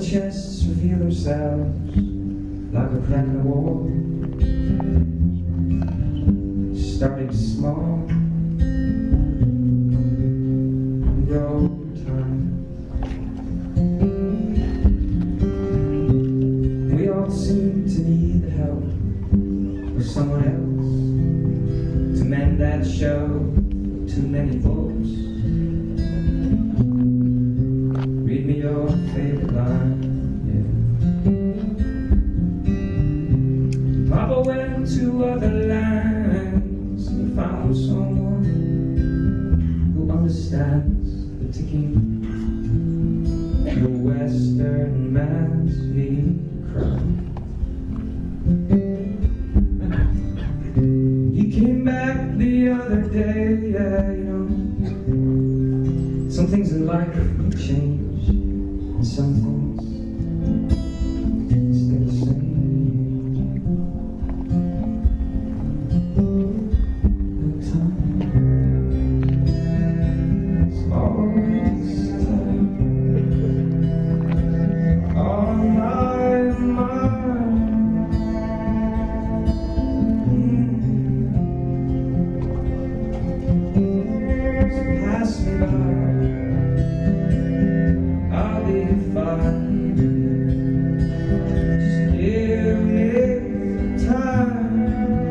chests reveal themselves like a crack in the wall, starting small and grow over time. We all seem to need the help of someone else to mend that show. Too many books. Read me your favorite line. Yeah. Papa went to other lands and he found someone who understands the ticking. The Western man's need cry. He came back the other day, yeah, you know. Some things in life change, and some things stay the same. No time, it's always time on my mind. Pass me by, I'll be fine. Just give me time.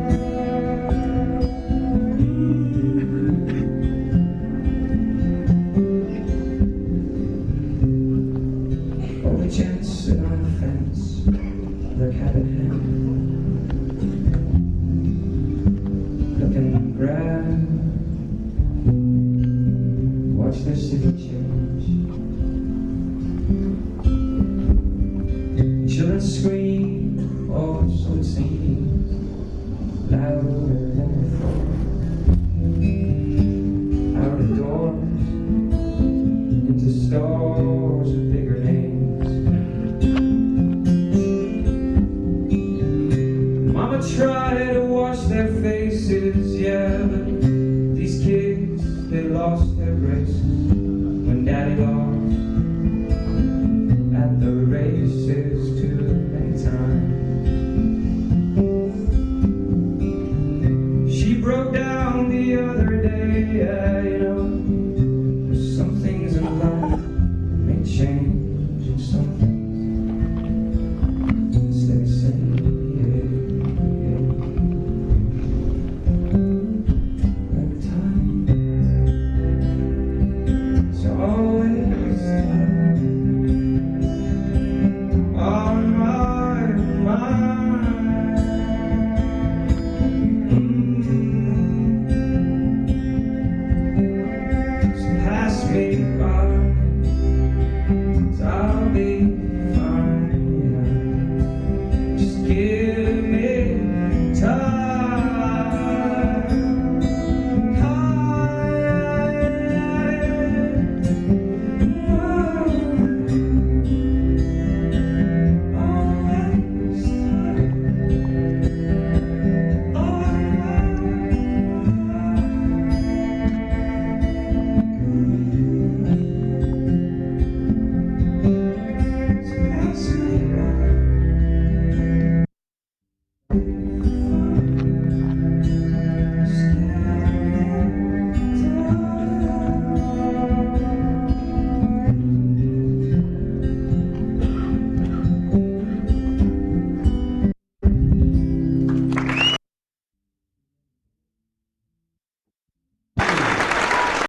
Only chance sit on the fence, their hat in hand, looking grand. Watch their city change. Children scream, oh, so it seems, louder than before. Out of doors, into stores.